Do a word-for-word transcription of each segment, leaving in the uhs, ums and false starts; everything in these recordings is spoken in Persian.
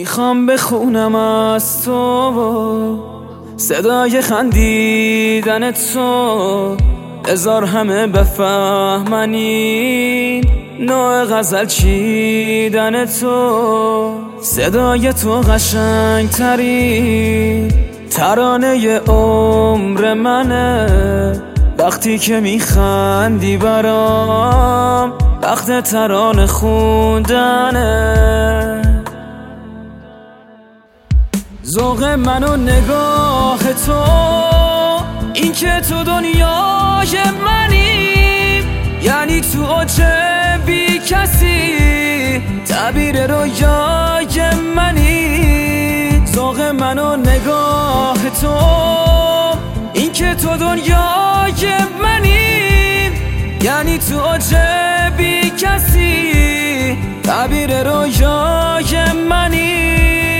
میخوام بخونم از تو صدای خندیدن تو، هزار همه بفهمن این نوع غزل چیدن تو. صدای تو قشنگ ترین ترانه عمر منه، وقتی که میخندی برام وقت ترانه خوندنه. ذوق من و نگاه تو، این که تو دنیای منی، یعنی تو اوج بی کسی تعبیر رویای منی. ذوق من و نگاه تو، این که تو دنیای منی، یعنی تو اوج بی کسی تعبیر رویای منی.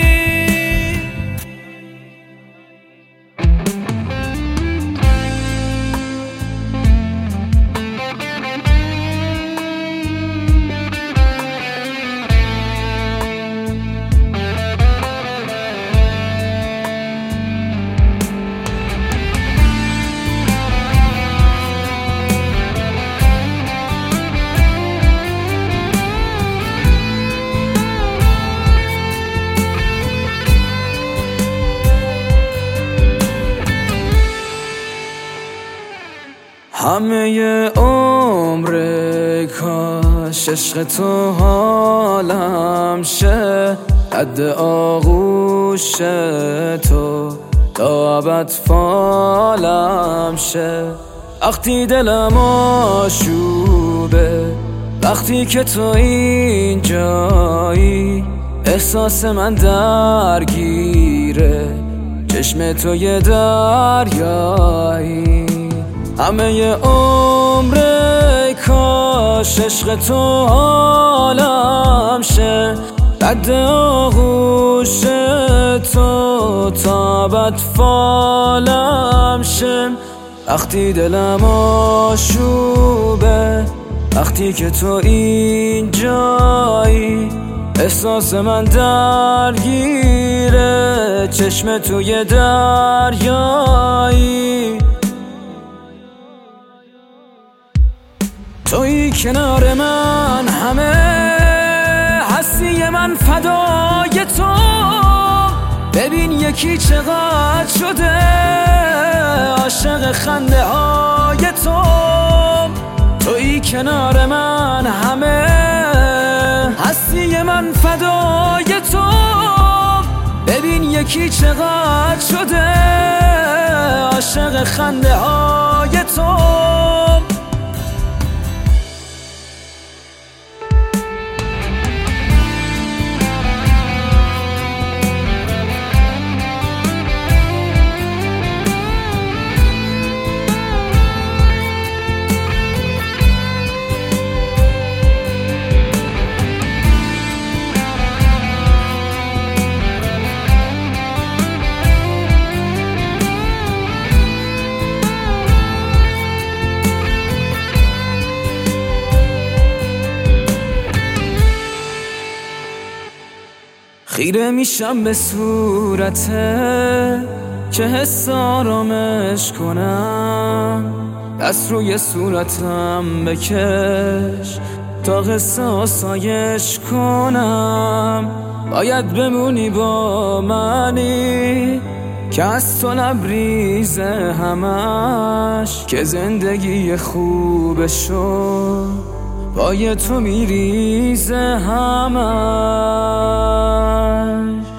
همه عمر کاش عشق تو حالم شه، قد آغوش تو تا ابد فالم شه. وقتی دلم آشوبه، وقتی که تو اینجایی، احساس من درگیره، چشم تو یه دریایی. همه عمر کاش عشق تو حالم شه، قد آغوش تو تا ابد فالم شه. وقتی دلم آشوبه، وقتی که تو اینجایی، احساس من درگیره، چشم تو یه دریایی. توی کنار من همه هستی من فدای تو، ببین یکی چقدر شده عاشق خنده های تو. توی کنار من همه هستی من فدای تو، ببین یکی چقدر شده عاشق خنده های تو. خیره میشم به صورته که حس آرامش کنم، دست روی صورتم بکش تا قصه آسایش کنم. باید بمونی با منی که از تو لبریزه همش، که زندگی خوب شو پای تو میریزه همش.